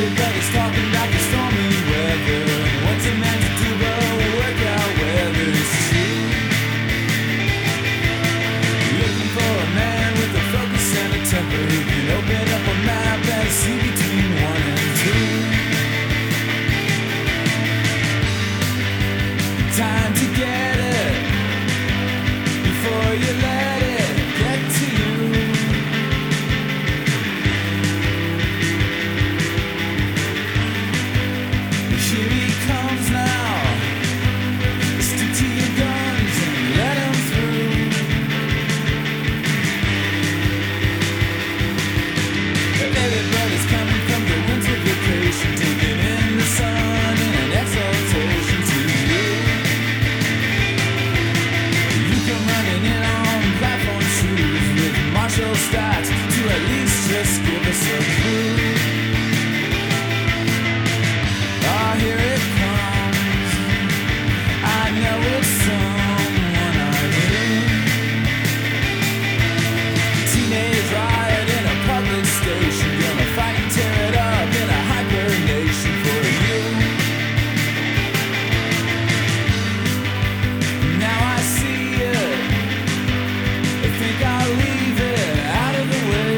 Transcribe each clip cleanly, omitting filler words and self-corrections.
Everybody's talking about the stormy weather. What's a man to do but work out whether it's true? Looking for a man with a focus and a temper who can open up a map and see between 1 and 2. Time to get it before you let it get to you. Here he comes now. Stick to your guns and let him through. Everybody's coming from the winter vacation, taking in the sun and an exaltation to you. You come running in on platform shoes with Marshall stats to at least just give us a clue. Here it comes. I know it's someone I knew. Teenage riot in a public station, gonna fight and tear it up in a hyper nation for you. Now I see it. I think I'll leave it out of the way.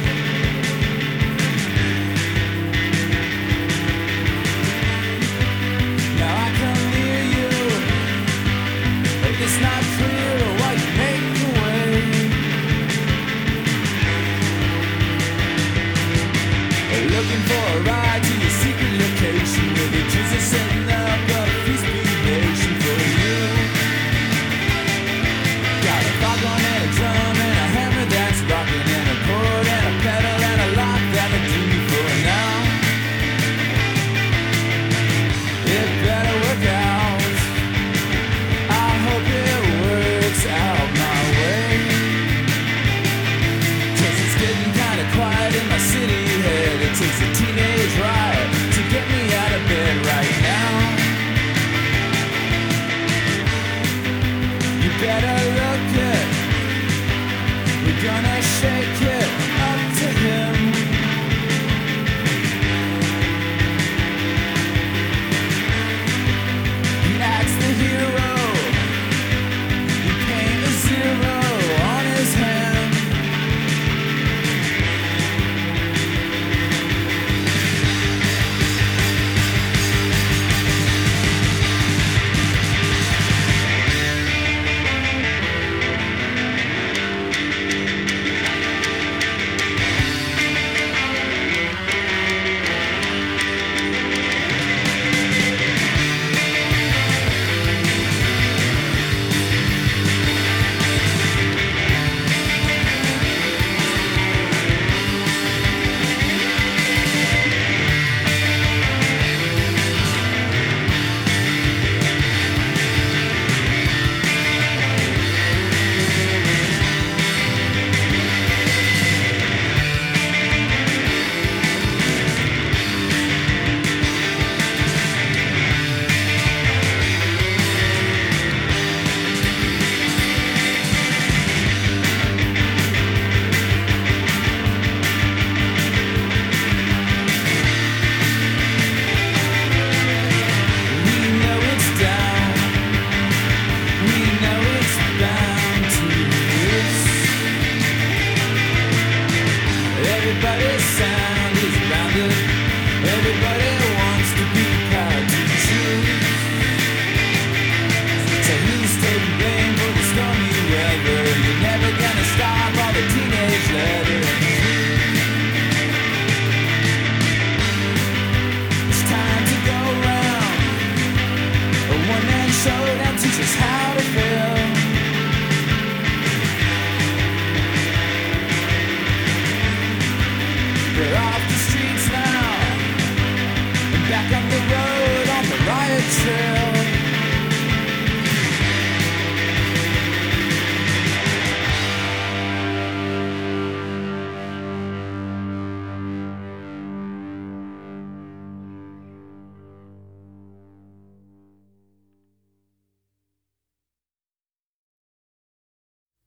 It's not clear why you make your way. Looking for a ride to your secret location where the Jews are setting up a feast nation for you. Got a foghorn and a drum and a hammer that's rocking and a chord and a pedal and a lock that'll do me for now. It better work out. Hope it works out my way. 'Cause it's getting kinda quiet in my city head. It takes a teenage riot to get me out of bed right now. You better look it. We're gonna shake it up to him. He acts the hero. Zero on his hand. Everybody's sound.